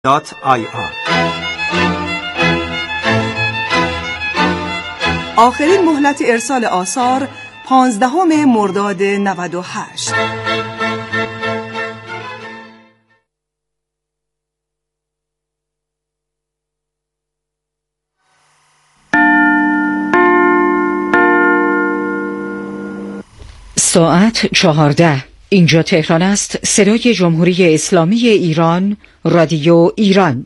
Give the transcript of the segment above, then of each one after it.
آخرین مهلت ارسال آثار 15 مرداد 98. ساعت 14. اینجا تهران است. صدای جمهوری اسلامی ایران، رادیو ایران.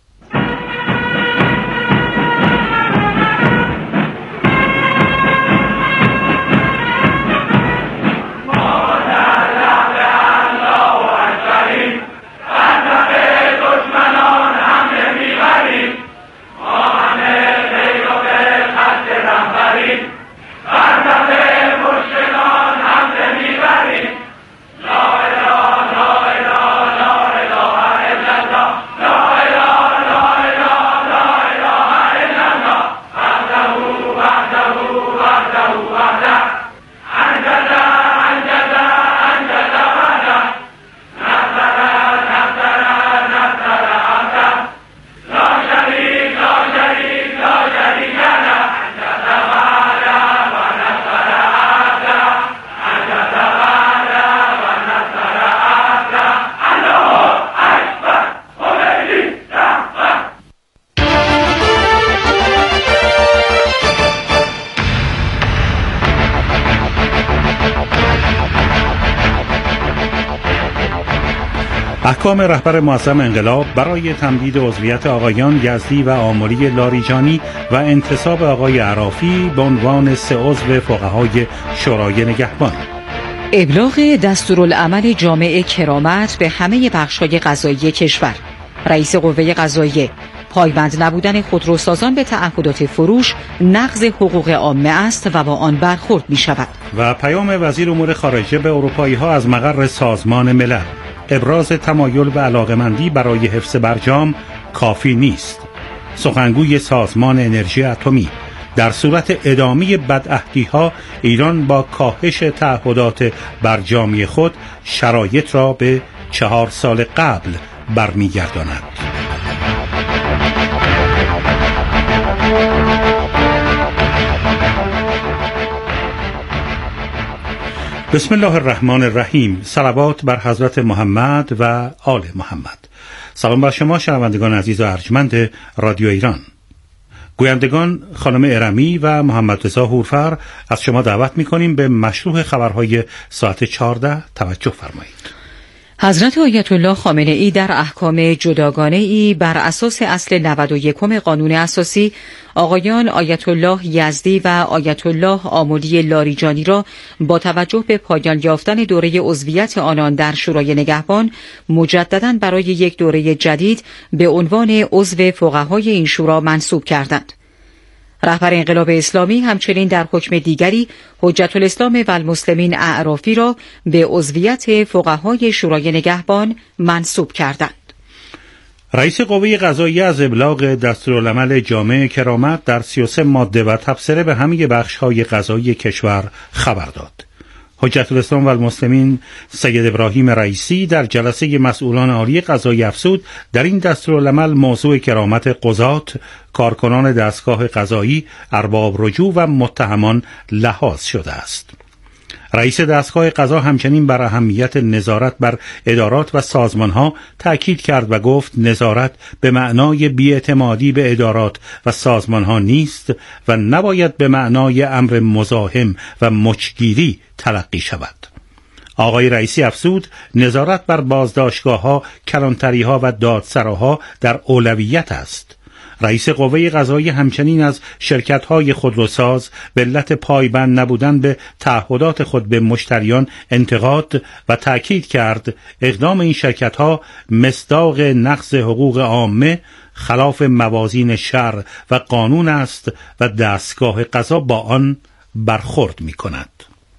احکام رهبر معظم انقلاب برای تمدید عضویت آقایان یزدی و آملی لاریجانی و انتصاب آقای عرافی به عنوان 3 عضو فقهای شورای نگهبان. ابلاغ دستورالعمل جامع کرامت به همه بخش‌های قضایی کشور. رئیس قوه قضاییه: پایبند نبودن خودروسازان به تعهدات فروش نقض حقوق عامه است و با آن برخورد می شود. و پیام وزیر امور خارجه به اروپایی‌ها از مقر سازمان ملل: ابراز تمایل و علاقمندی برای حفظ برجام کافی نیست. سخنگوی سازمان انرژی اتمی: در صورت ادامه بدعهدی‌ها ایران با کاهش تعهدات برجامی خود شرایط را به 4 سال قبل برمیگرداند. بسم الله الرحمن الرحیم. صلوات بر حضرت محمد و آل محمد. سلام بر شما شنوندگان عزیز و ارجمند رادیو ایران. گویندگان خانم ارمی و محمد رضا هورفر از شما دعوت می‌کنیم به مشروع خبرهای ساعت 14 توجه فرمایید. حضرت آیت الله خامنه ای در احکام جداگانه‌ای بر اساس اصل 91 قانون اساسی آقایان آیت الله یزدی و آیت الله آملی لاریجانی را با توجه به پایان یافتن دوره عضویت آنان در شورای نگهبان مجدداً برای یک دوره جدید به عنوان عضو فقهای این شورا منصوب کردند. رهبر انقلاب اسلامی همچنین در حکم دیگری حجت الاسلام و المسلمین اعرافی را به عضویت فقهای شورای نگهبان منصوب کردند. رئیس قوه قضاییه از ابلاغ دستورالعمل جامع کرامت در 33 ماده و تبصره به همه بخش‌های قضایی کشور خبر داد. حجت الاسلام و المسلمین سید ابراهیم رئیسی در جلسه مسئولان عالی قضایی افزود در این دستورالعمل موضوع کرامت قضات، کارکنان دستگاه قضایی، ارباب رجوع و متهمان لحاظ شده است. رئیس دستگاه قضا همچنین بر اهمیت نظارت بر ادارات و سازمانها تأکید کرد و گفت نظارت به معنای بی‌اعتمادی به ادارات و سازمانها نیست و نباید به معنای امر مزاحم و مچگیری تلقی شود. آقای رئیسی افزود نظارت بر بازداشتگاه‌ها، کلانتری‌ها و دادسراها در اولویت است. رئیس قوه قضایی همچنین از شرکت‌های خودروساز به علت پایبند نبودن به تعهدات خود به مشتریان انتقاد و تأکید کرد اقدام این شرکت‌ها مصداق نقض حقوق عامه، خلاف موازین شرع و قانون است و دستگاه قضا با آن برخورد می‌کند.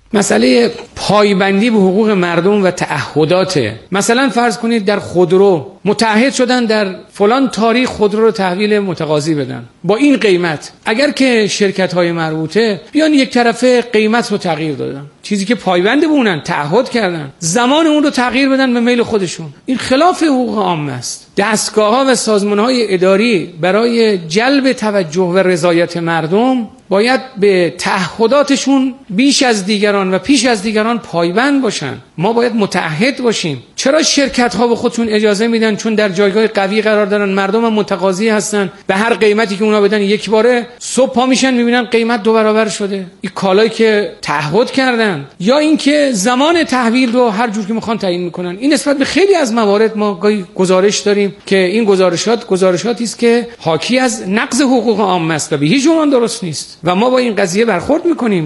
مسئله پایبندی به حقوق مردم و تعهدات. مثلا فرض کنید در خودرو متعهد شدن در فلان تاریخ خودرو رو تحویل متقاضی بدن با این قیمت، اگر که شرکت‌های مربوطه بیان یک طرفه قیمت رو تغییر دادن، چیزی که پایبند به اونن تعهد کردن، زمان اون رو تغییر بدن به میل خودشون، این خلاف حقوق عامه است. دستگاه‌ها و سازمان‌های اداری برای جلب توجه و رضایت مردم باید به تعهداتشون بیش از دیگران و پیش از دیگران پایبند باشن. ما باید متعهد باشیم. چرا شرکت‌ها به خودشون اجازه میدن؟ چون در جایگاه قوی قرار دارن، مردم هم متقاضی هستن، به هر قیمتی که اونا بدن یک باره صبح پا میشن میبینن قیمت 2 برابر شده. این کالایی که تعهد کردن، یا اینکه زمان تحویل رو هر جور که میخوان تعیین میکنن. این نسبت به خیلی از موارد ما گزارش داریم که این گزارشاتی است که حاکی از نقض حقوق عامه است و به هیچ عنوان درست نیست و ما با این قضیه برخورد میکنیم.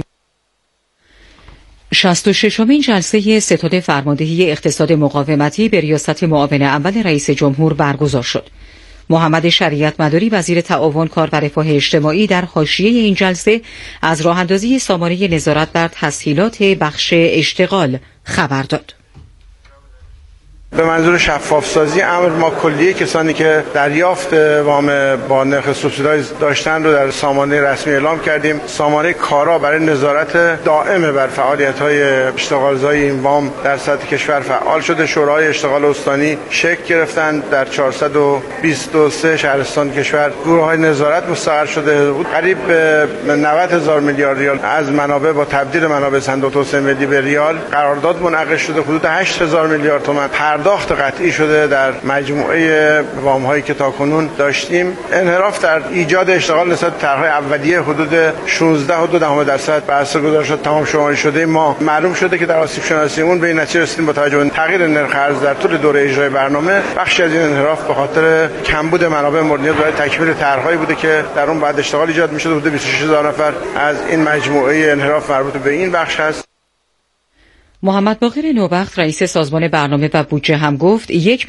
66مین جلسه ستاد فرماندهی اقتصاد مقاومتی به ریاست معاون اول رئیس جمهور برگزار شد. محمد شریعت مداری وزیر تعاون، کار و رفاه اجتماعی در حاشیه این جلسه از راه‌اندازی سامانه نظارت بر تسهیلات بخش اشتغال خبر داد. به منظور شفاف سازی امر ما کلیه کسانی که دریافت وام با نرخ سوبسیدای داشتن رو در سامانه رسمی اعلام کردیم. سامانه کارا برای نظارت دائم بر فعالیت‌های اشتغالزایی این وام در سطح کشور فعال شده. شورای اشتغال استانی شکل گرفتند. در 423 شهرستان کشور گروه‌های نظارت مستقر شده بود. قریب به 90,000 میلیارد ریال از منابع با تبدیل منابع صندوق توسعه ملی به ریال قرارداد منعقد شده. حدود 8,000 میلیارد تومان پرداخت قطعی شده در مجموعه وام‌هایی که تاکنون داشتیم. انحراف در ایجاد اشتغال نسبت به طرح‌های اولیه حدود 16.2% بر اساس گزارشات تمام شماری شده ما معلوم شده که در آسیب شناسی اون به این نتیجه رسیدیم با توجه به تغییر نرخ ارز در طول دوره اجرای برنامه، بخشی از این انحراف به خاطر کمبود منابع مورد نیاز برای تکمیل طرح‌هایی بوده که در اون بعد اشتغال ایجاد می‌شد. حدود 26,000 نفر از این مجموعه انحراف مربوط به این بخش هست. محمد باقر نوبخت رئیس سازمان برنامه و بودجه هم گفت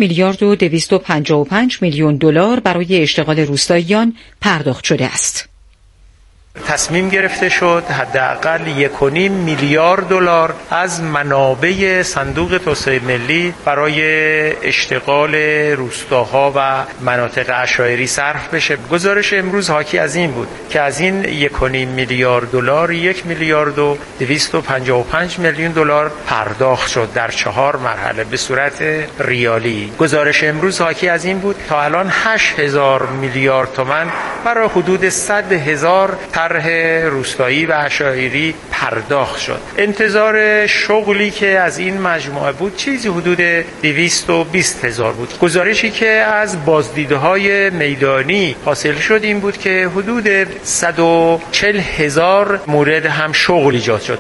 1,255 میلیون دلار برای اشتغال روستاییان پرداخت شده است. تصمیم گرفته شد حداقل 1.5 میلیارد دلار از منابع صندوق توسعه ملی برای اشتغال روستاها و مناطق عشایری صرف بشه. گزارش امروز حاکی از این بود که از این 1.5 میلیارد دلار 1,255 میلیون دلار پرداخت شد در 4 مرحله به صورت ریالی. گزارش امروز حاکی از این بود تا الان 8,000 میلیارد تومان برای حدود 100,000 طرح روستایی و عشایری پرداخت شد. انتظار شغلی که از این مجموعه بود چیزی حدود 220,000 بود. گزارشی که از بازدیدهای میدانی حاصل شد این بود که حدود 140,000 مورد هم شغل ایجاد شد.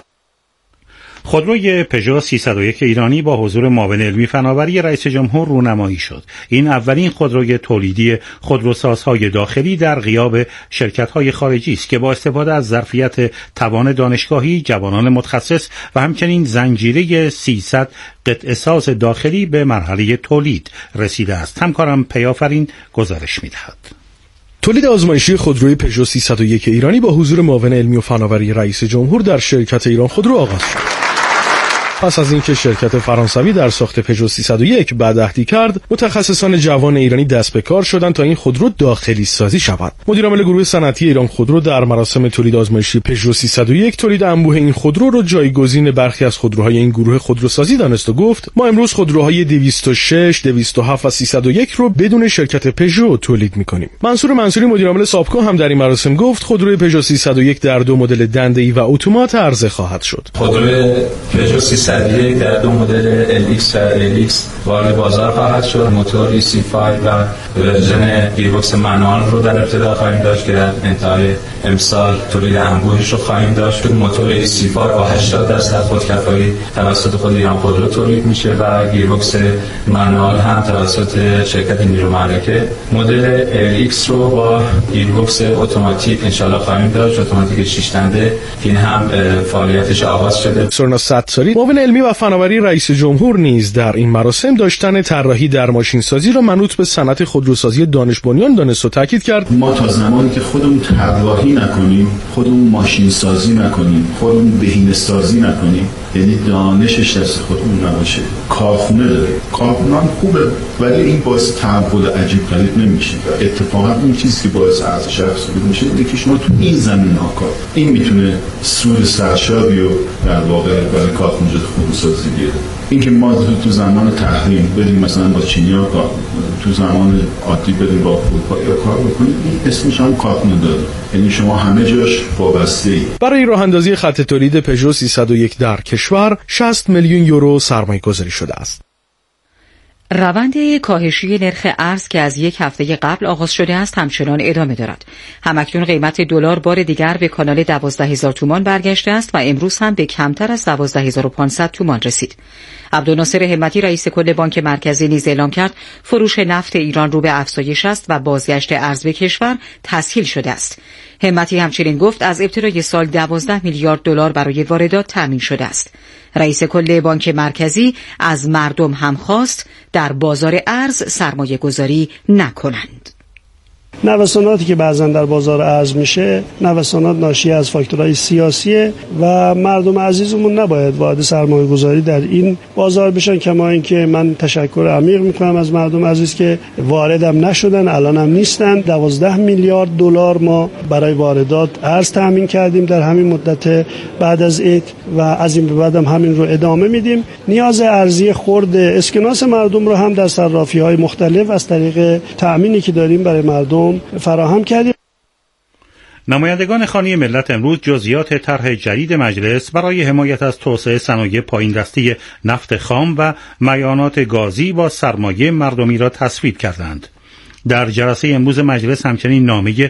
خودروی پژو 301 ایرانی با حضور معاون علمی فناوری رئیس جمهور رونمایی شد. این اولین خودروی تولیدی خودروسازهای داخلی در غیاب شرکت‌های خارجی است که با استفاده از ظرفیت توان دانشگاهی، جوانان متخصص و همچنین زنجیره 300 قطعه ساز داخلی به مرحله تولید رسیده است. همکارم پیافرین گزارش می‌دهد. تولید آزمایشی خودروی پژو 301 ایرانی با حضور معاون علمی و فناوری رئیس جمهور در شرکت ایران خودرو آغاز شد. پس از اینکه شرکت فرانسوی در ساخت پژو 301 بدعهدی کرد، متخصصان جوان ایرانی دست به کار شدند تا این خودرو داخلی سازی شود. مدیر عامل گروه صنعتی ایران خودرو در مراسم تولید آزمایشی پژو 301 تولید انبوه این خودرو رو جایگزین برخی از خودروهای این گروه خودروسازی دانست و گفت: ما امروز خودروهای 206، 207 و 301 رو بدون شرکت پژو تولید می‌کنیم. منصور منصوری مدیر عامل سابکو هم در این مراسم گفت خودروی پژو 301 در 2 مدل دنده‌ای و اتومات عرضه خواهد شد. خودروی پژو 301 در 2 مدل LX و LX وارد بازار خواهد شد. موتور C5 و ورژن گیربکس منوال رو در ابتدا خواهیم داشت که در انتهای امسال تولید انبوهش رو خواهیم داشت. موتور C5 با 80% خودکفایی توسط خود ایران خودرو تولید میشه و گیربکس منوال هم توسط شرکت نیرو معرکه. مدل LX رو با گیربکس اتوماتیک انشالله خواهیم داشت، اتوماتیک 6 دنده. این هم فعالیتش آغاز شده. سرنا ستاری معاون معاون علمی و فناوری رئیس جمهور نیز در این مراسم داشتن طراحی در ماشینسازی را منوط به صنعت خودروسازی دانش بنیان دانست و تاکید کرد. ما تا زمانی که خودمون طراحی نکنیم، خودمون ماشین سازی نکنیم، خودمون بهینه‌سازی نکنیم، یعنی دانشش دست خودمون نباشه، کارخونه داره، کارخونه هم خوبه ولی این باعث تعهد عجیب غریب نمیشه. اتفاقا اون چیزی که باعث ارزش افزوده میشه اینه که شما تو این زمینه‌ها کار، این میتونه سود سرشابی رو در واقع برای کارخونجات خودروسازی بیاره. اینکه ما تو زمان تحریم بریم مثلا با چینی‌ها کار بکنیم، تو زمان عادی بریم با اروپایی‌ها کار بکنیم، این اسمش هم کارخونه داره، یعنی شما همه جاش وابسته‌ای. برای راه اندازی خط تولید پژو 301 در کشور 60 میلیون یورو سرمایه‌گذاری شده است. روند کاهشی نرخ ارز که از یک هفته قبل آغاز شده است همچنان ادامه دارد. همکنون قیمت دلار بار دیگر به کانال 12,000 تومان برگشته است و امروز هم به کمتر از 12,500 تومان رسید. عبدالناصر همتی رئیس کل بانک مرکزی نیز اعلام کرد فروش نفت ایران رو به افزایش است و بازگشت ارز به کشور تسهیل شده است. همتی همچنین گفت از ابتدای سال 12 میلیارد دلار برای واردات تامین شده است. رئیس کل بانک مرکزی از مردم هم خواست در بازار ارز سرمایه گذاری نکنند. نوساناتی که بعضا در بازار ارز میشه نوسانات ناشی از فاکتورهای سیاسیه و مردم عزیزمون نباید وارد سرمایه گذاری در این بازار بشن. کما اینکه من تشکر عمیق میکنم از مردم عزیز که واردم نشدن، الان هم نیستن. 12 میلیارد دلار ما برای واردات ارز تامین کردیم در همین مدت بعد از عید و از این به بعد هم همین رو ادامه میدیم. نیاز ارزی خرد اسکناس مردم رو هم در صرافی‌های مختلف از طریق تامینی که داریم برای مردم فراهم کردیم. نمایندگان خانی ملت امروز جزئیات طرح جدید مجلس برای حمایت از توسعه صنایع پایین دستی نفت خام و مایعات گازی با سرمایه مردمی را تصویب کردند. در جلسه امروز مجلس همچنین نامه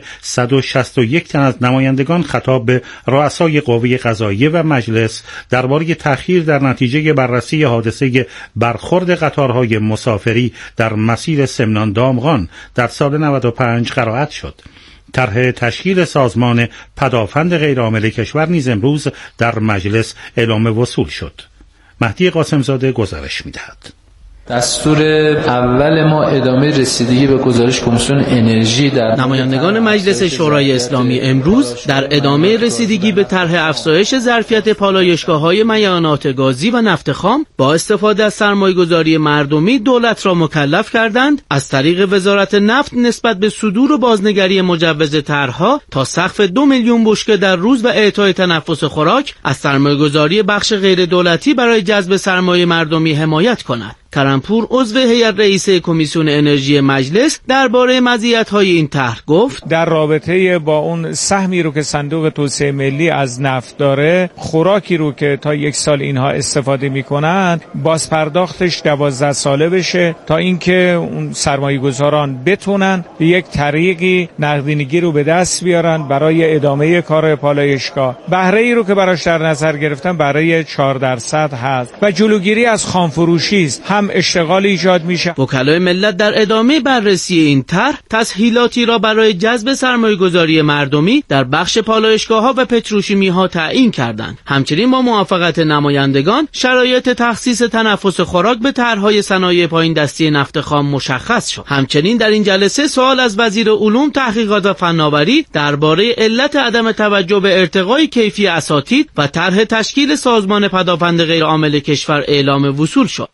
161 تن از نمایندگان خطاب به رؤسای قوه قضاییه و مجلس درباره تأخیر در نتیجه بررسی حادثه برخورد قطارهای مسافری در مسیر سمنان دامغان در سال 95 قرائت شد. طرح تشکیل سازمان پدافند غیرعامل کشور نیز امروز در مجلس اعلام وصول شد. مهدی قاسمزاده گزارش می‌دهد. دستور اول ما ادامه رسیدگی به گزارش کمیسیون انرژی در نمایندگان مجلس شورای اسلامی امروز در ادامه رسیدگی به طرح افزایش ظرفیت پالایشگاه‌های مایعات گازی و نفت خام با استفاده از سرمایه‌گذاری مردمی دولت را مکلف کردند از طریق وزارت نفت نسبت به صدور و بازنگری مجوز طرح‌ها تا سقف 2 میلیون بشکه در روز و اعطای تنفس خوراک از سرمایه‌گذاری بخش غیر دولتی برای جذب سرمایه مردمی حمایت کند. کرمپور عضو هیئت رئیسه کمیسیون انرژی مجلس درباره مزیت‌های این طرح گفت در رابطه با اون سهمی رو که صندوق توسعه ملی از نفت داره، خوراکی رو که تا 1 سال اینها استفاده میکنن بازپرداختش 12 ساله بشه تا اینکه اون سرمایه‌گذاران بتونن به یک طریقی نقدینگی رو به دست بیارن برای ادامه کار پالایشگاه. بهره ای رو که براش در نظر گرفتن برای 4% هست و جلوگیری از خامفروشی است. هم اشتغال ایجاد میشه. وکلای ملت در ادامه بررسی این طرح تسهیلاتی را برای جذب سرمایه‌گذاری مردمی در بخش پالایشگاه‌ها و پتروشیمی‌ها تعیین کردند. همچنین با موافقت نمایندگان شرایط تخصیص تنفس خوراک به طرح‌های صنایع پایین دستی نفت خام مشخص شد. همچنین در این جلسه سوال از وزیر علوم، تحقیقات و فناوری درباره علت عدم توجه به ارتقای کیفی اساتید و طرح تشکیل سازمان پدافند غیرعامل کشور اعلام وصول شد.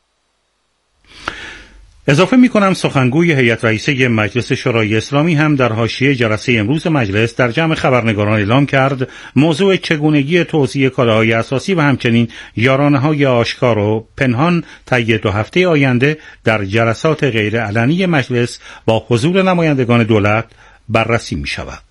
اضافه می‌کنم سخنگوی هیئت رئیسه مجلس شورای اسلامی هم در حاشیه جلسه امروز مجلس در جمع خبرنگاران اعلام کرد موضوع چگونگی توزیع کالاهای اساسی و همچنین یارانه‌های آشکار و پنهان طی 2 هفته آینده در جلسات غیر علنی مجلس با حضور نمایندگان دولت بررسی می‌شود.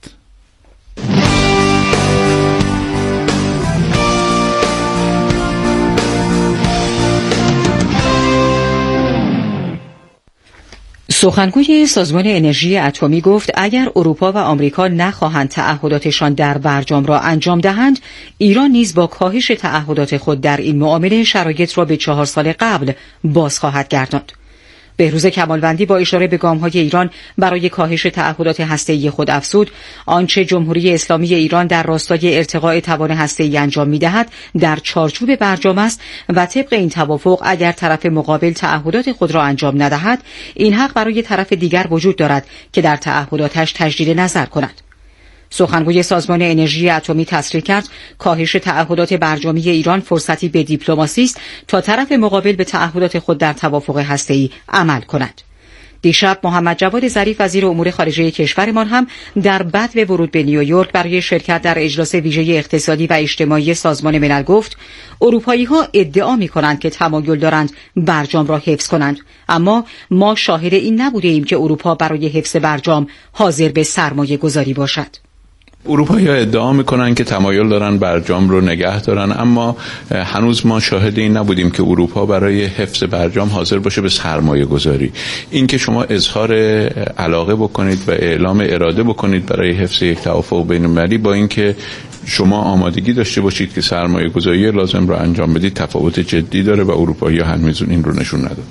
سخنگوی سازمان انرژی اتمی گفت اگر اروپا و آمریکا نخواهند تعهداتشان در برجام را انجام دهند، ایران نیز با کاهش تعهدات خود در این معامله شرایط را به 4 سال قبل باز خواهد گرداند. بهروز کمالوندی با اشاره به گام‌های ایران برای کاهش تعهدات هسته‌ای خود افزود آنچه جمهوری اسلامی ایران در راستای ارتقاء توان هسته‌ای انجام می‌دهد در چارچوب برجام است و طبق این توافق اگر طرف مقابل تعهدات خود را انجام ندهد این حق برای طرف دیگر وجود دارد که در تعهداتش تجدید نظر کند. سخنگوی سازمان انرژی اتمی تصریح کرد کاهش تعهدات برجامی ایران فرصتی به دیپلماسی است تا طرف مقابل به تعهدات خود در توافق هسته‌ای عمل کند. دیشب محمد جواد ظریف وزیر امور خارجه کشورمان هم در بدو ورود به نیویورک برای شرکت در اجلاس ویژه اقتصادی و اجتماعی سازمان ملل گفت اروپایی‌ها ادعا می‌کنند که تمایل دارند برجام را حفظ کنند، اما ما شاهد این نبودیم که اروپا برای حفظ برجام حاضر به سرمایه‌گذاری باشد. اروپایی‌ها ادعا میکنن که تمایل دارن برجام رو نگه دارن، اما هنوز ما شاهد این نبودیم که اروپا برای حفظ برجام حاضر باشه به سرمایه گذاری. این که شما اظهار علاقه بکنید و اعلام اراده بکنید برای حفظ یک توافق بین المللی با اینکه شما آمادگی داشته باشید که سرمایه گذاری لازم رو انجام بدید تفاوت جدی داره و اروپایی‌ها هنوز این رو نشون ندادن.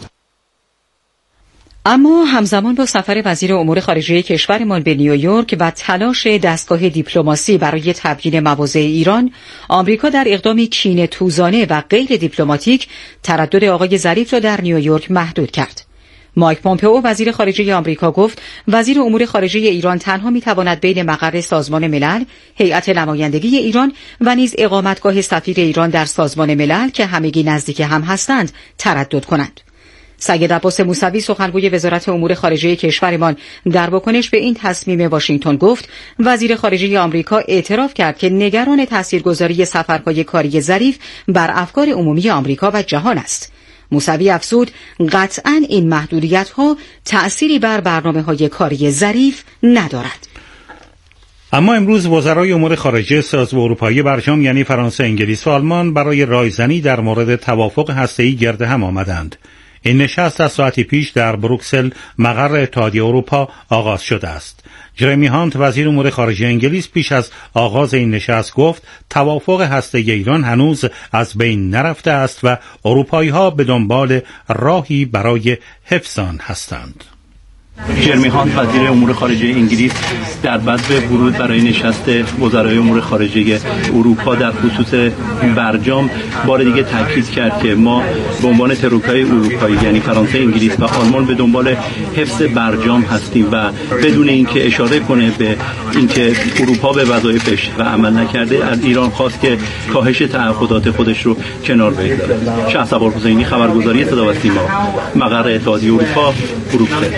اما همزمان با سفر وزیر امور خارجه کشورمان به نیویورک و تلاش دستگاه دیپلماسی برای تبیین مواضع ایران، آمریکا در اقدامی کینه‌توزانه و غیر دیپلماتیک تردد آقای ظریف را در نیویورک محدود کرد. مایک پومپئو وزیر خارجه آمریکا گفت وزیر امور خارجه ایران تنها می‌تواند بین مقر سازمان ملل، هیئت نمایندگی ایران و نیز اقامتگاه سفیر ایران در سازمان ملل که همگی نزدیک هم هستند تردد کند. سید عباس موسوی سخنگوی وزارت امور خارجه کشورمان در واکنش به این تصمیم واشنگتن گفت وزیر خارجه آمریکا اعتراف کرد که نگران تاثیرگذاری سفرهای کاری ظریف بر افکار عمومی آمریکا و جهان است. موسوی افزود قطعاً این محدودیت‌ها تأثیری بر برنامه‌های کاری ظریف ندارد. اما امروز وزرای امور خارجه سازمان اروپایی برجام یعنی فرانسه، انگلیس و آلمان برای رایزنی در مورد توافق هسته‌ای گرد هم آمدند. این نشست از ساعتی پیش در بروکسل مقر اتحادیه اروپا آغاز شده است. جرمی هانت وزیر امور خارجه انگلیس پیش از آغاز این نشست گفت توافق هسته‌ای ایران هنوز از بین نرفته است و اروپایی‌ها به دنبال راهی برای حفظ آن هستند. جرمی هانت وزیر امور خارجه انگلیس در بدو ورود برای نشست وزرای امور خارجه اروپا در خصوص برجام بار دیگه تاکید کرد که ما به عنوان ترویکای اروپایی یعنی فرانسه، انگلیس و آلمان به دنبال حفظ برجام هستیم و بدون اینکه اشاره کنه به اینکه اروپا به وظایفش و عمل نکرده از ایران خواست که کاهش تعهدات خودش رو کنار بگذاره. شهسوار حسینی، خبرگزاری صدا و سیما، مقر اتحادیه اروپا، بروکسل.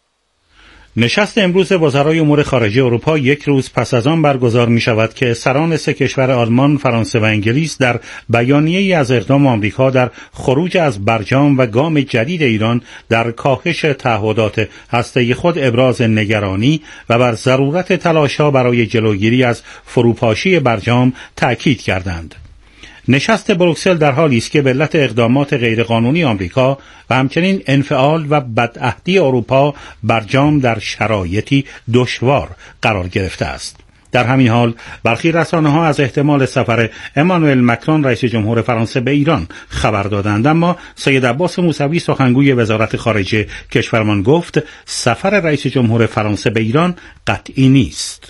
نشست امروز وزرای امور خارجه اروپا یک روز پس از آن برگزار می شود که سران سه کشور آلمان، فرانسه و انگلیس در بیانیه‌ای از اقدام آمریکا در خروج از برجام و گام جدید ایران در کاهش تعهدات هسته‌ای خود ابراز نگرانی و بر ضرورت تلاش‌ها برای جلوگیری از فروپاشی برجام تأکید کردند. نشست بروکسل در حالی است که به علت اقدامات غیرقانونی آمریکا و همچنین انفعال و بدعهدی اروپا برجام در شرایطی دشوار قرار گرفته است. در همین حال برخی رسانه‌ها از احتمال سفر امانوئل مکرون رئیس جمهور فرانسه به ایران خبر دادند، اما سید عباس موسوی سخنگوی وزارت خارجه کشورمان گفت سفر رئیس جمهور فرانسه به ایران قطعی نیست.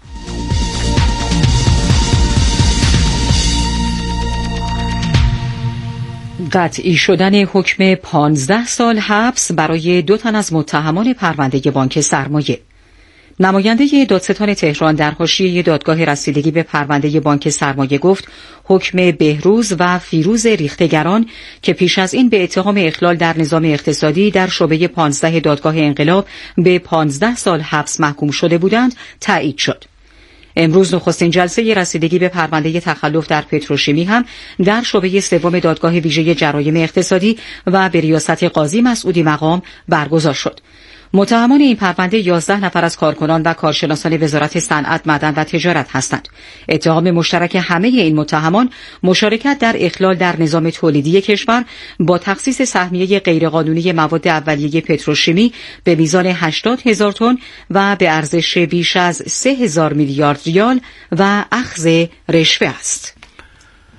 قطعی شدن حکم 15 سال حبس برای 2 تن از متهمان پرونده بانک سرمایه. نماینده دادستان تهران در حاشیه دادگاه رسیدگی به پرونده بانک سرمایه گفت حکم بهروز و فیروز ریختگران که پیش از این به اتهام اخلال در نظام اقتصادی در شعبه 15 دادگاه انقلاب به 15 سال حبس محکوم شده بودند تایید شد. امروز نخستین جلسه رسیدگی به پرونده تخلف در پتروشیمی هم در شعبه سوم دادگاه ویژه جرایم اقتصادی و به ریاست قاضی مسعودی مقام برگزار شد. متهمان این پرونده 11 نفر از کارکنان و کارشناسان وزارت صنعت، معدن و تجارت هستند. اتهام مشترک همه این متهمان مشارکت در اخلال در نظام تولیدی کشور با تخصیص سهمیه غیرقانونی مواد اولیه پتروشیمی به میزان 80,000 تن و به ارزش بیش از 3,000 میلیارد ریال و اخذ رشوه است.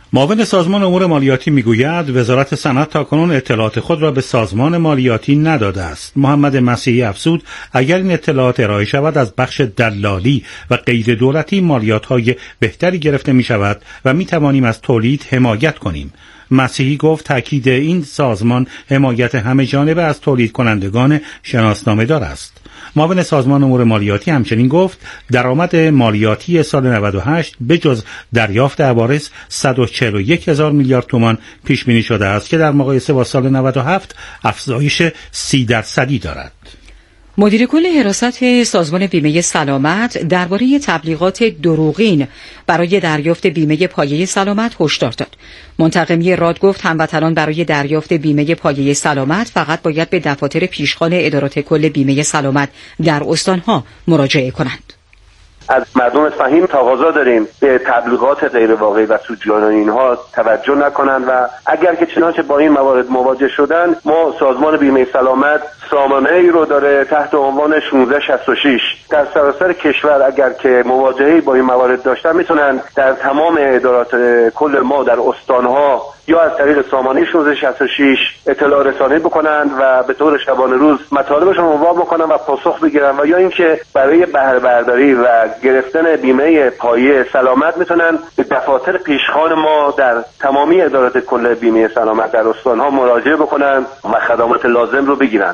معاون سازمان امور مالیاتی میگوید وزارت صنعت تاکنون اطلاعات خود را به سازمان مالیاتی نداده است. محمد مسیحی افزود اگر این اطلاعات ارائه شود از بخش دلالی و غیر دولتی مالیات‌های بهتری گرفته می شود و می توانیم از تولید حمایت کنیم. مسیحی گفت تاکید این سازمان حمایت همه جانبه از تولید کنندگان شناسنامه دار است. معاون سازمان امور مالیاتی همچنین گفت درآمد مالیاتی سال 98 به جز دریافت عوارض 141,000 میلیارد تومان پیش بینی شده است که در مقایسه با سال 97 افزایش 30% دارد. مدیر کل حراست سازمان بیمه سلامت درباره تبلیغات دروغین برای دریافت بیمه پایه سلامت هشدار داد. منتقمی راد گفت هموطنان برای دریافت بیمه پایه سلامت فقط باید به دفاتر پیشخوان ادارات کل بیمه سلامت در استانها مراجعه کنند. از مردم فهیم تقاضا داریم به تبلیغات غیر واقعی و سودجویانه اینها توجه نکنند و اگر که چنانچه با این موارد مواجه شدن، ما سازمان بیمه سلامت سامانه‌ای رو داره تحت عنوان 1666 در سراسر کشور اگر که مواجهه‌ای با این موارد داشتن میتونن در تمام ادارات کل ما در استانها یا از طریق سامانه 1666 اطلاع رسانی بکنن و به طور شبانه روز مطالبشون رو عنوان بکنن و پاسخ بگیرن و یا اینکه برای بهره برداری و گرفتن بیمه پایه سلامت میتونن به دفاتر پیشخوان ما در تمامی ادارات کل بیمه سلامت در استانها مراجعه بکنن و خدمات لازم رو بگیرن.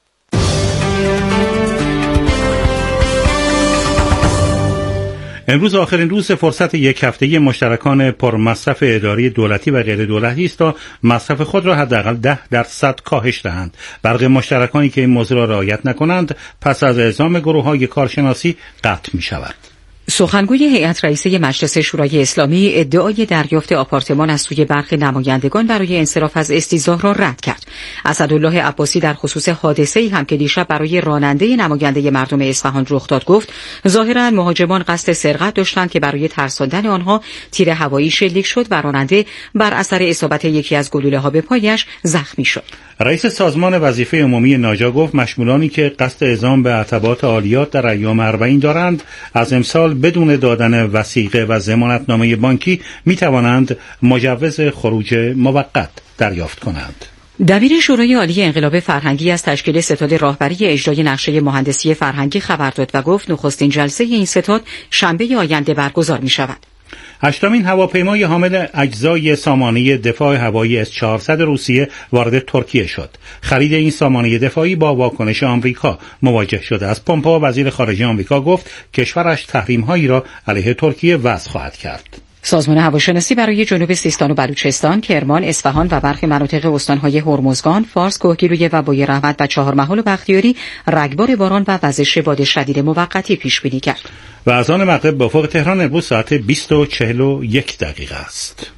امروز آخرین روز فرصت یک هفته‌ای مشترکان پرمصرف اداری دولتی و غیر دولتی است تا مصرف خود را حداقل 10% کاهش دهند. برخی مشترکانی که این موضوع را رعایت نکنند پس از اعزام گروه‌های کارشناسی قطع می‌شود. سخنگوی هیئت رئیسه مجلس شورای اسلامی ادعای دریافت آپارتمان از سوی برخی نمایندگان برای انصراف از استیضاح را رد کرد. اسدالله عباسی در خصوص حادثه‌ای هم که دیشب برای راننده نماینده مردم اصفهان رخ داد گفت ظاهراً مهاجمان قصد سرقت داشتند که برای ترساندن آنها تیر هوایی شلیک شد و راننده بر اثر اصابت یکی از گلوله‌ها به پایش زخمی شد. رئیس سازمان وظیفه عمومی ناجا گفت مشمولانی که قصد اعزام به عتبات عالیات در ایام 40 دارند از امسال بدون دادن وثیقه و ضمانتنامه بانکی می توانند مجوز خروج موقت دریافت کنند. دبیر شورای عالی انقلاب فرهنگی از تشکیل ستاد راهبری اجرای نقشه مهندسی فرهنگی خبر داد و گفت نخستین جلسه این ستاد شنبه آینده برگزار می شود. هشتمین هواپیمای حامل اجزای سامانه دفاع هوایی S-400 روسیه وارد ترکیه شد. خرید این سامانه دفاعی با واکنش آمریکا مواجه شده است. پومپئو وزیر خارجه آمریکا گفت کشورش تحریم‌هایی را علیه ترکیه وضع خواهد کرد. سازمان هواشناسی برای جنوب سیستان و بلوچستان، کرمان، اصفهان و برخی مناطق استان‌های هرمزگان، فارس، کوهگیلویه و بوی رحمت و چهارمحال و بختیاری رگبار باران و وزش باد شدید موقتی پیش بینی کرد. و از آن مغرب به افق تهران امروز ساعت 20:41 است.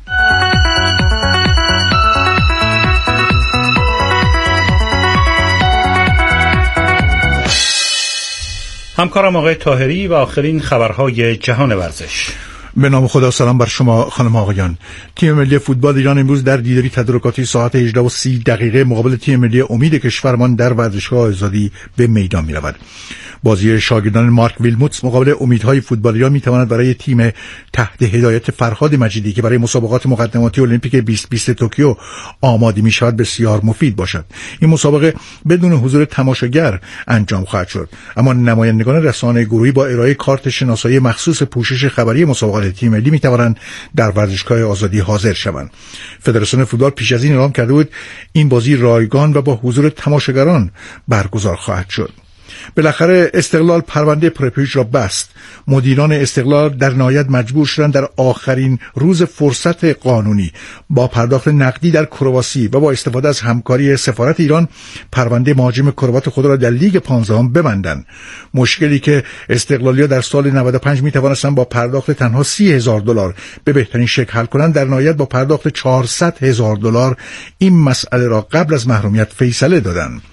همکارم آقای طاهری و آخرین خبرهای جهان ورزش. به نام خدا، سلام بر شما خانم آقایان. تیم ملی فوتبال ایران امروز در دیداری تدارکاتی ساعت 18:30 مقابل تیم ملی امید کشورمان در ورزشگاه آزادی به میدان می رود. بازی شاگردان مارک ویلموتس مقابل امیدهای فوتبال ایران می تواند برای تیم تحت هدایت فرهاد مجیدی که برای مسابقات مقدماتی المپیک 2020 توکیو آماده می شود بسیار مفید باشد. این مسابقه بدون حضور تماشاگر انجام خواهد شد، اما نمایندگان رسانه گروهی با ارائه کارت شناسایی مخصوص پوشش خبری مسابقات تیم ملی می توانند در ورزشگاه آزادی حاضر شوند. فدراسیون فوتبال پیش از این اعلام کرده بود این بازی رایگان و با حضور تماشاگران برگزار خواهد شد. بالاخره استقلال پرونده پرپیچ را بست. مدیران استقلال در نهایت مجبور شدند در آخرین روز فرصت قانونی با پرداخت نقدی در کرواسی و با استفاده از همکاری سفارت ایران پرونده مهاجم کروات خود را در لیگ 15 ببندند. مشکلی که استقلالیا در سال 95 می توانستند با پرداخت تنها $30,000 به بهترین شکل حل کنند، در نهایت با پرداخت $400,000 این مسئله را قبل از محرومیت فیصله دادند.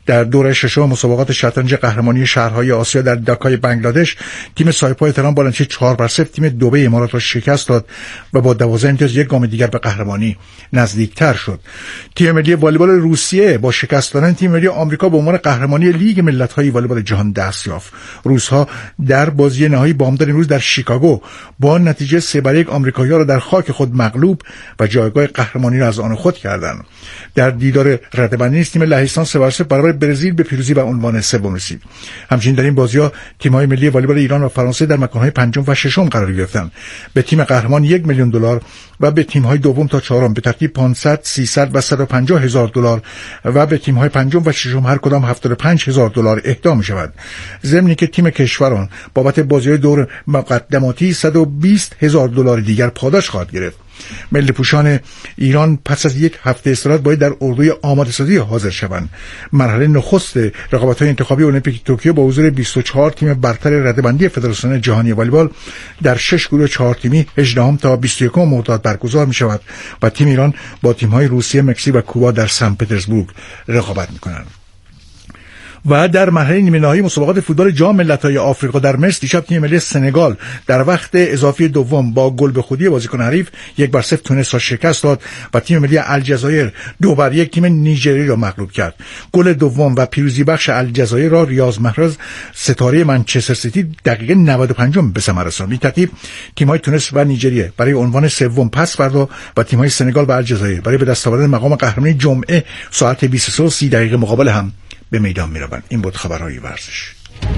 در دوره ششم مسابقات شطرنج قهرمانی شهرهای آسیا در داکای بنگلادش تیم سایپای تهران با نتیجه 4-0 تیم دبی امارات را شکست داد و با 12 امتیاز یک گام دیگر به قهرمانی نزدیکتر شد. تیم ملی والیبال روسیه با شکست دادن تیم ملی آمریکا به عنوان قهرمانی لیگ ملت‌های والیبال جهان دست یافت. روس‌ها در بازی نهایی بامداد امروز در شیکاگو با نتیجه 3-1 آمریکایی‌ها را در خاک خود مغلوب و جایگاه قهرمانی را از آن خود کردند. در دیدار رده‌بندی تیم لهستان 3-0 برابر برزیل به پیروزی و عنوان سوم رسید. همچنین در این بازی‌ها تیم‌های ملی والیبال ایران و فرانسه در مکان‌های پنجم و ششم قرار گرفتند. به تیم قهرمان $1 میلیون و به تیم‌های دوم تا چهارم به ترتیب 500، 300 و $150,000 و به تیم‌های پنجم و ششم هر کدام $75,000 اهدا می‌شود. ضمن که تیم کشوران بابت بازی‌های دور مقدماتی $120,000 دیگر پاداش خواهد گرفت. ملی پوشان ایران پس از یک هفته استراحت باید در اردوی آماده سازی حاضر شوند. مرحله نخست رقابت‌های انتخابی المپیک توکیو با حضور 24 تیم برتر رده‌بندی فدراسیون جهانی والیبال در 6 گروه 4 تیمی 18 تا 21 مرداد برگزار می‌شود و تیم ایران با تیم‌های روسیه، مکزیک و کوبا در سن پترزبورگ رقابت می‌کنند. و در مرحله نیمه نهایی مسابقات فوتبال جام ملت‌های آفریقا در مصر دیشب تیم ملی سنگال در وقت اضافی دوم با گل به خودی بازیکن حریف 1-0 تونس را شکست داد و تیم ملی الجزایر 2-1 تیم نیجریه را مغلوب کرد. گل دوم و پیروزی بخش الجزایر را ریاض محرز ستاره منچستر سیتی دقیقه 95 به ثمر رساند. به ترتیب تیم‌های تونس و نیجریه برای عنوان سوم پس فردا و تیم‌های سنگال و الجزایر برای به دست آوردن مقام قهرمانی جمعه ساعت 23:30 مقابل هم به میدان می روند. این بود خبرهای ورزش.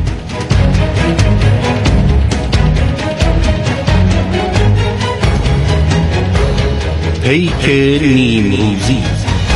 پیک نیمروزی.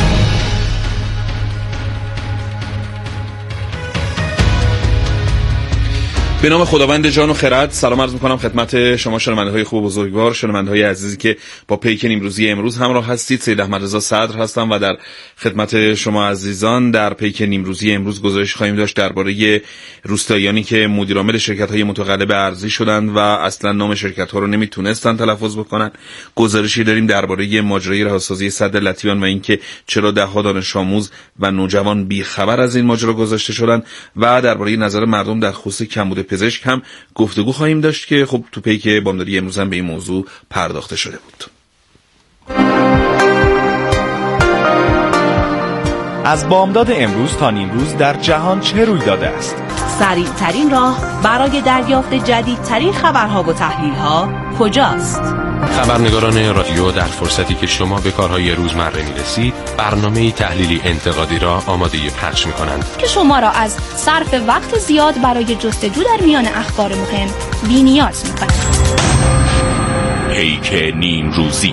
به نام خداوند جان و خرد سلام عرض می‌کنم خدمت شما شنونده‌های خوب و بزرگوار، شنونده‌های عزیزی که با پیک نیمروزی امروز همراه هستید. سید احمد رضا صدر هستم و در خدمت شما عزیزان در پیک نیمروزی امروز گزارش خواهیم داشت درباره روستاییانی که مدیر عامل شرکت‌های متقلب ارزی شدند و اصلا نام شرکت‌ها رو نمیتونستن تلفظ بکنن. گزارشی داریم درباره ماجرای رهاسازی سد لطیفان و اینکه چرا ده‌ها دانش آموز و نوجوان بی‌خبر از این ماجرا گذاشته شدن و درباره نظر مردم در خصوص کمبود پزشک هم گفتگو خواهیم داشت که خب تو پیک بامدادی امروز هم به این موضوع پرداخته شده بود. از بامداد امروز تا نیمروز در جهان چه روی داده است؟ سریع‌ترین راه برای دریافت جدیدترین خبرها و تحلیل‌ها کجاست؟ خبرنگاران رادیو در فرصتی که شما به کارهای روزمره می‌رسید، برنامه‌ای تحلیلی انتقادی را آماده پخش می‌کنند که شما را از صرف وقت زیاد برای جستجو در میان اخبار مهم بی‌نیاز می‌کند. پیک نیمروزی.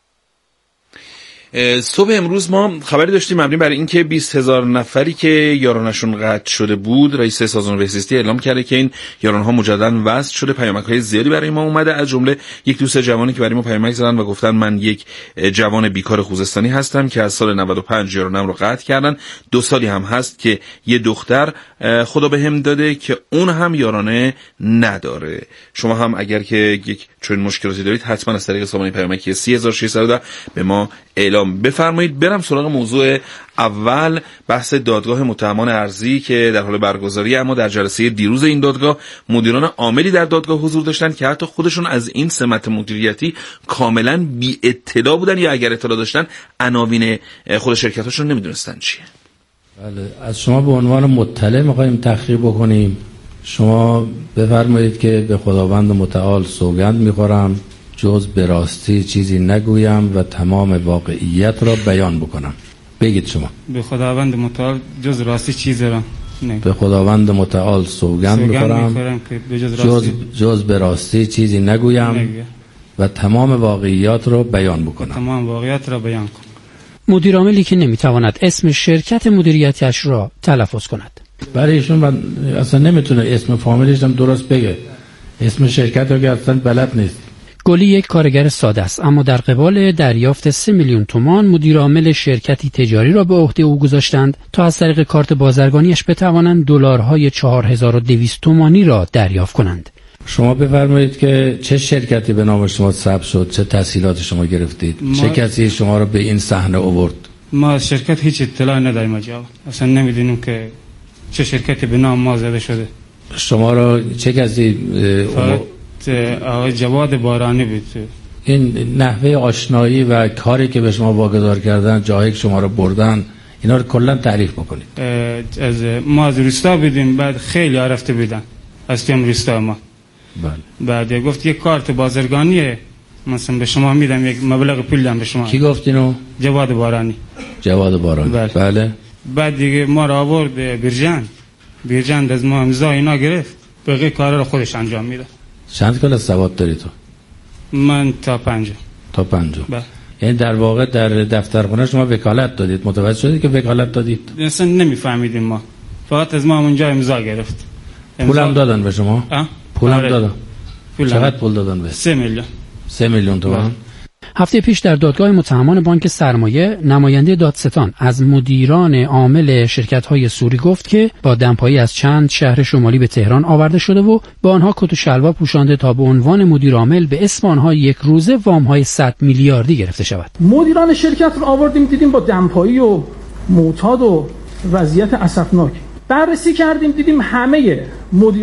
صبح امروز ما خبری داشتیم مبنی بر اینکه 20,000 نفری که یارانشون قطع شده بود، رئیس سازمان بهزیستی اعلام کرده که این یارانها مجددا وصل شده. پیامک‌های زیادی برای ما اومده، از جمله یک دوست جوانی که برای ما پیامک زدن و گفتن من یک جوان بیکار خوزستانی هستم که از سال 95 یارانم رو قطع کردن. 2 سالی هم هست که یه دختر خدا بهم داده که اون هم یارانه نداره. شما هم اگر که یک چنین مشکلاتی دارید حتما از طریق سامانه پیامکی 3610 به ما اعلام بفرمایید. برم سراغ موضوع اول، بحث دادگاه متهمان ارضی که در حال برگزاری، اما در جلسه دیروز این دادگاه مدیران عاملی در دادگاه حضور داشتن که حتی خودشون از این سمت مدیریتی کاملا بی اطلاع بودن یا اگر اطلاع داشتن عناوین خود شرکتاشون نمیدونستن چیه. بله، از شما به عنوان مطلع می‌خوایم تحقیق بکنیم. شما بفرمایید که به خداوند متعال سوگند می‌خورم جز به راستی چیزی نگویم و تمام واقعیت را بیان بکنم. بگید شما. به خداوند متعال جز راستی چیزی را نه. به خداوند متعال سوگند می‌خورم جز به راستی چیزی نگویم و تمام واقعیت را بیان بکنم. تمام واقعیت را بیان کنم. مدیر عاملی که نمیتواند اسم شرکت مدیریتیش را تلفظ کند. برای ایشون اصلا نمیتونه اسم فامیلش هم درست بگه. اسم شرکت رو که اصلا بلد نیست. گلی یک کارگر ساده است، اما در قبال دریافت 3 میلیون تومان مدیر عامل شرکتی تجاری را به عهده او گذاشتند تا از طریق کارت بازرگانیش بتوانند دلارهای 4200 تومانی را دریافت کنند. شما بفرمایید که چه شرکتی به نام شما ثبت شد، چه تسهیلات شما گرفتید، چه کسی شما را به این صحنه آورد؟ ما از شرکت هیچ اطلاع نداریم آقا، اصلا نمیدونیم که چه شرکتی به نام ما زده شده. شما را چه کسی؟ آقای جواد بارانی بود. این نحوه آشنایی و کاری که به شما واگذار کردن، جایی که شما رو بردن، اینا رو کلا تعریف بکنید. ما از روستا بودیم، بعد خیلی رفته بودن از تیم روستا ما. بله. بعد گفت یک کارت بازرگانیه مثلا به شما میدم، یک مبلغ پول دم به شما. کی گفت اینو؟ جواد بارانی. جواد بارانی. بله. بعد دیگه ما رو آورد بیرجند از ما امضا اینا گرفت، بقیه کارا رو خودش انجام میده. چند کلاس سواد داری تو؟ من تا 5. تا 5. بله. یعنی در واقع در دفترخونه شما وکالت دادید، متوجه شدید که وکالت دادید؟ اصلا نمیفهمیدیم ما، فقط از ما اونجا امضا گرفت. پولم دادن به شما؟ پولم دادن. چقدر پول دادن به؟ 3 میلیون. 3 میلیون تومان. هفته پیش در دادگاه متهمان بانک سرمایه، نماینده دادستان از مدیران عامل شرکت‌های سوری گفت که با دمپایی از چند شهر شمالی به تهران آورده شده و با آنها کت و شلوار پوشانده تا به عنوان مدیر عامل به اسم آنها یک روزه وام‌های 100 میلیاردی گرفته شود. مدیران شرکت رو آوردیم دیدیم با دمپایی و معتاد و وضعیت اسفناک. بررسی کردیم دیدیم همه مدیر